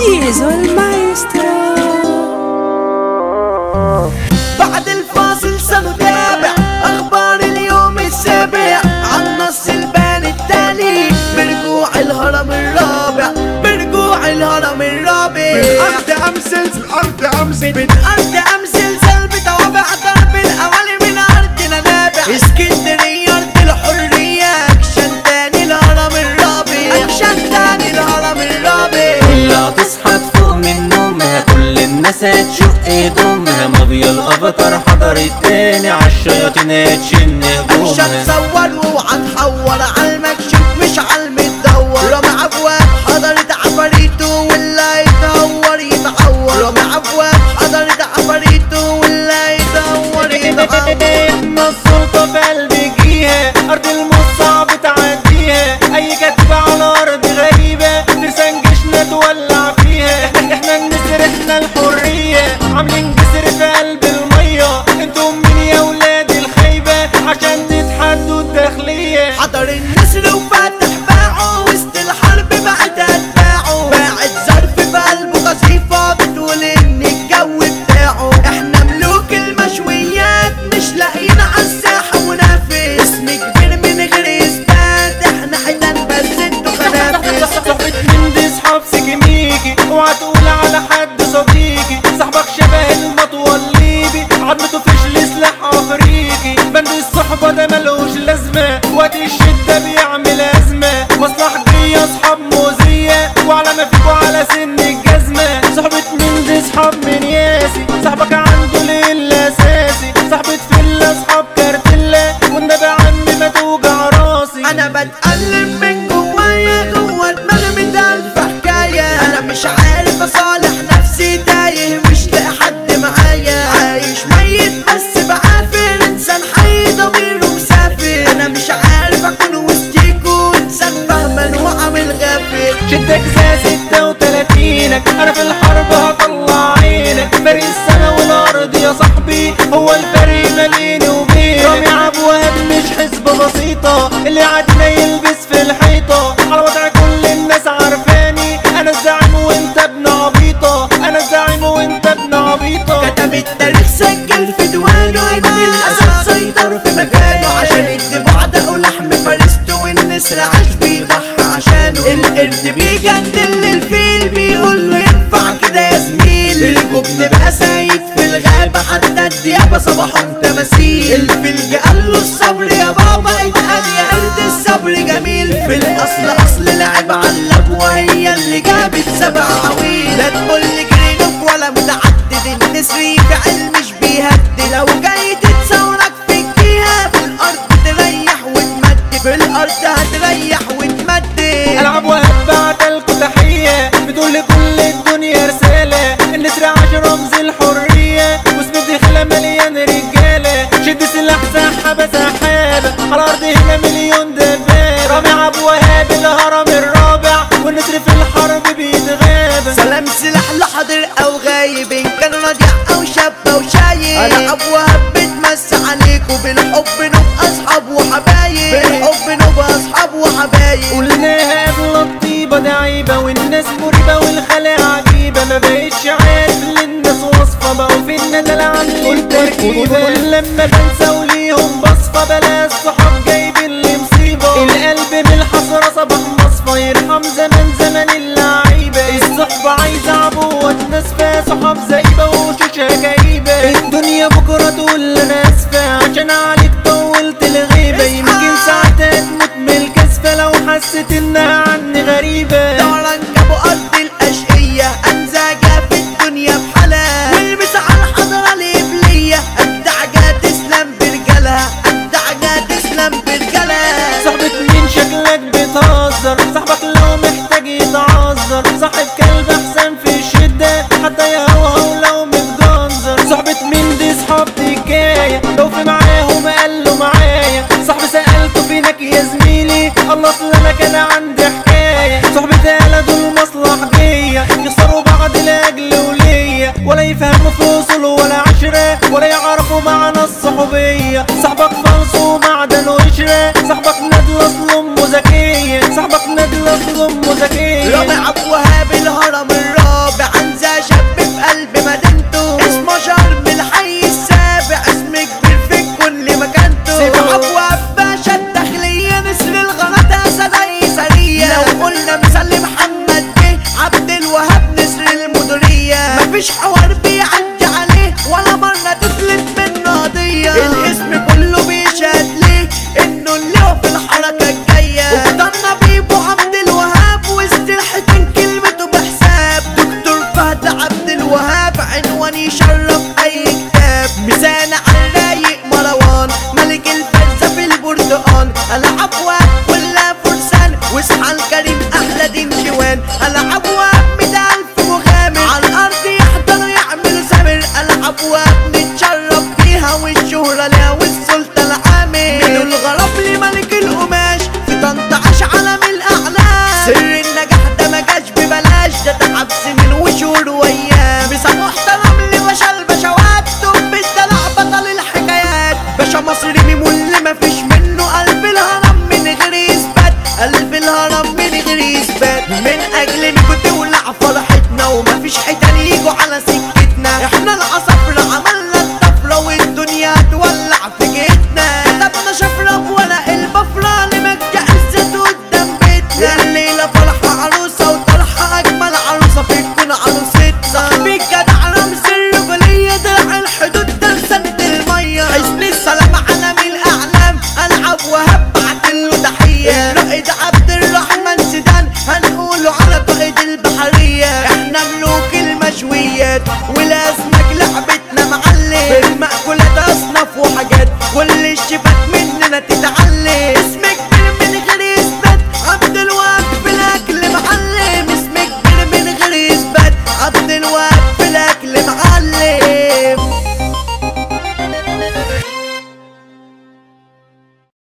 زيزو المايسترو. بعد الفاصل سنتابع اخبار اليوم السابع عن نص البان التالي برجوع الهرم الرابع، برجوع الهرم الرابع. بالارض امثل بالارض امثل سلب توابع ضرب الاوالي من ارضنا نابع. اسكندريه ارض الحريه اكشن تاني الهرم الرابع، اكشن تاني الهرم الرابع. كلها تصحى تفوق من نومها، كل الناس هتشق هدومها، مافيا الافاتار حضرت تاني عالشياطين هتشن هجومها. مش هتصور واوعى تحور عالمكشوف مش عالمتدور. رامي ابواب حضرت عفاريته واللي يتهور يتعور. رامي ابواب حضرت عفاريته واللي يتهور يتعور. ما السلطة في قلبي جيها، ارض الموت صعب تعديها، اي كاتبة على ارض غريبة ترسان جيشنا تولع فيها. احنا النسر احنا الحرية، عاملين جسر في قلب المية، انتم مين يا ولاد الخيبة عشان تتحدوا الداخلية. حضر النسر وفاتح باعه وسط الحرب بعد اتباعه، باعت ظرف في قلبه قصيفة بتقول ان الجو بتاعه. احنا ملوك المشويات مش لاقيين عالساحة منافس، اسم كبير من غير اثبات، احنا حيتان بس انتوا خنافس. صحبة من دي صحاب سكميكي، اوعى تقول على حد صديقي، صاحبك شبه المطوى الليبي، عضمته فيش سلاح افريقي. بند الصحبة ده ملوش لازمة، وقت الشدة بيعمل ازمة، مصلحجية اصحاب مؤذية، وعلى ما فيكوا على سن الجزمة. صحبة من دي صحاب من ياسي، صاحبك عنده ليل اساسي، صاحبة فيلا اصحاب كارتيلا، والنبي عمي ما توجع راسي. انا بتألم من جوايا جوا دماغي من الف حكاية، انا مش عارف اصالح نفسي تايه مش لاقي حد معايا. عايش ميت بس بعافر، انسان حي ضميره مسافر. انا مش عارف اكون وسطيكوا انسان فهمان وعامل غافل. شدك زي 36، انا في الحرب هطلع عينك، فرق السما والارض يا صاحبي هو الفرق ما بيني وبينك. رامي عبواب مش حسبة بسيطة، اللي عادنا يلبس في الحيطة، على وضع كل الناس عارفاني، انا الزعيم وانت ابن عبيطة، انا الزعيم وانت ابن عبيطة. كتب التاريخ سجل في ديوانه ان الاسد سيطر في مكانه، عشان يكتبوا عداء لحم فرسته والنسر عاش بيضحي عشانه. القرد بيجندل للفيل بيقول له ينفع كده يا زميل، الجبن بقى سايد في الغابة حتى الديابة صباحهم تماثيل. الفيل قال له الصبر يا بابا اتقال يا قرد الصبر جميل، في الاصل اصل لعب علب وهي اللي جابت 7 عويل. لا تقول لي جرينوك ولا متعدد، النسر فعل مش بيهدد، لو جاي تتصورك في الجهة في الارض تريح وتمد، في الارض هتريح وتمد. العب وهبعت لكم تحية، بتقول لكل الدنيا رسالة، النسر عاش رمز الحرية، واسم الدخلة مليان رجالة، شد سلاح سحابة سحابة، على الارض هنا مليون دبابة. رامي عبد الوهاب الهرم الرابع، والنسر في الحرب بيتغابى. سلام سلاح لحاضر او غايب، ان كان رضيع او شاب او شايب، انا ابو وهاب بتمسي عليكوا بالحب نبقى اصحاب وحبايب، بالحب نبقى اصحاب وحبايب. قلناها قبل الطيبة دي عيبة، والناس مريبة والخلاق عجيبة، ما بقتش عارف للناس وصفة، بقوا في الندل عاملين التركيبة، لما بنسى وليهم بصفة، بلا الصحاب جايبين لي مصيبة، القلب من الحسرة صباح مصفى، يرحم زمن اللعيبة. الصحبة عايزة عبوة ناسفة، صحاب زايبة وشوشها جايبة، الدنيا بكرة تقول انا اسفة، عشان عليك طولت الغيبة، يمكن ساعتها تموت من الكسفة لو حسيت انها عني غريبة. دوران جابوا ارض الاشقية انزاجة في الدنيا بحالها، والمس على الحضرة القبلية الدعجة تسلم برجالها، الدعجة تسلم برجالها. صاحبة مين شكلك بتهزر، صاحبك لو محتاج يتعذر، صاحب كلب احسن في الشدة حتى يهوهو لو متجنزر. صاحبة مين دي صحاب حكاية، لو في معاهم قالوا معايا، صاحب سألته فينك يا زميلي، الله اصل انا كان عندي حكاية. صاحبة آلة دول مصلحجية، يخسروا بعض لاجل ولية، ولا يفهموا في اصول ولا عشرة، ولا يعرفوا معنى الصحوبية. صاحبك فلس ومعدن وقشرة، صاحبك ندل اصل امه ذكية، صاحبك ندل اصل امه ذكية. رامي عبد الوهاب الهرم الرابع، ولازم